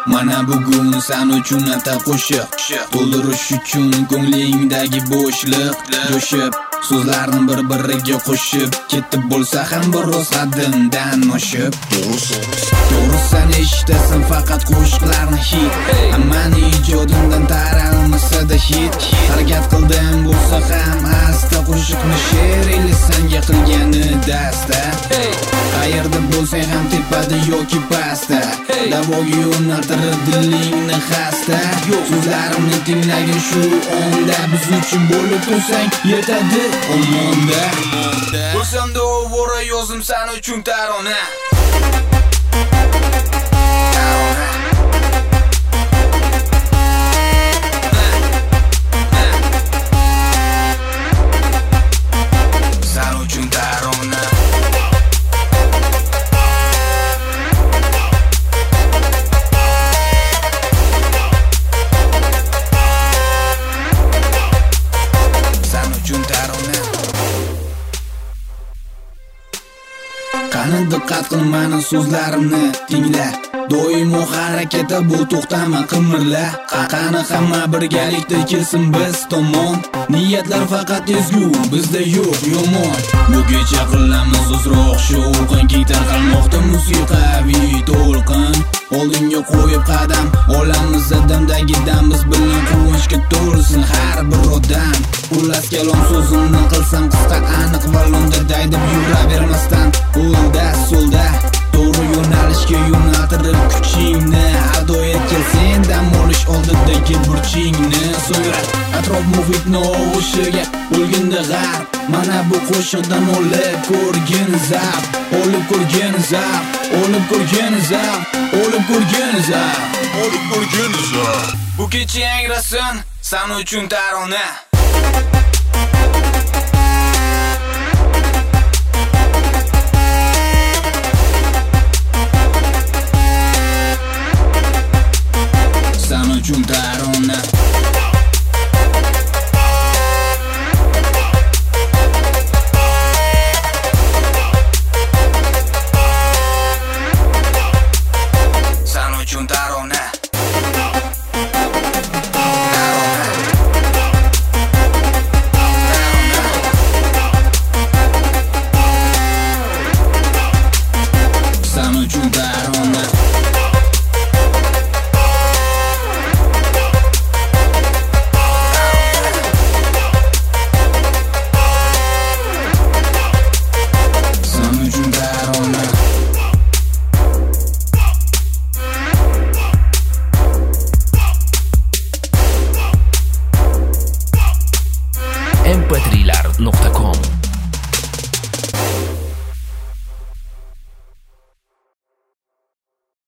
Mana bugun sen uchun ata qo'shiq to'ldirish uchun ko'nglingdagi bo'shliq jo'shib so'zlarni bir-biriga qo'shib ketib bo'lsa ham biroz haddimdan oshib to'g'risan eshitasan faqat qo'shiqlarni hit hammani ijodimdan taralmasa-da hit harakat qildim bo'lsa ham asta qo'shiqni she'r sanga qilgani dasta qayerda bo'lsang ham tepada yoki pastda davoga yo'naltirib dilingni xasta so'zlarimni tinglagin shu onda biz uchun bo'lib tursang yetadi omonda bo'lsam-da ovora yozim sen uchun tarona Qani diqqat qil mani so'zlarimni tingla doimo harakatda bu to'xtama qimirla qani hamma birgalikda kelsin biz tomon niyatlar faqat ezgu bizda yo'q yomon bu kecha qilamiz ozroq shovqin keng tarqalmoqda musiqaviy to'lqin oldinga qo'yib qadam olamiz adamdagi dam biz bilan quvonchga to'lsin har bir odam xullas kalom so'zimni qilsam qisqa aniq ballonda daydib yuravermasdan o'lda so'lda to'g'ri yo'nalishga yo'naltirib kuchingni ado etgil sen dam olish oldidagi burchingni so'ngra atrof muhitni og'ushiga o'lganda g'arb mana bu qo'shiqdan olib ko'rgin zab olib ko'rgin zab olib ko'rgin zab olib ko'rgin zab olib ko'rgin zab bu kecha yangrasin sen uchun tarona sen uchun tarona sen uchun tarona sen uchun tarona mp3lar.com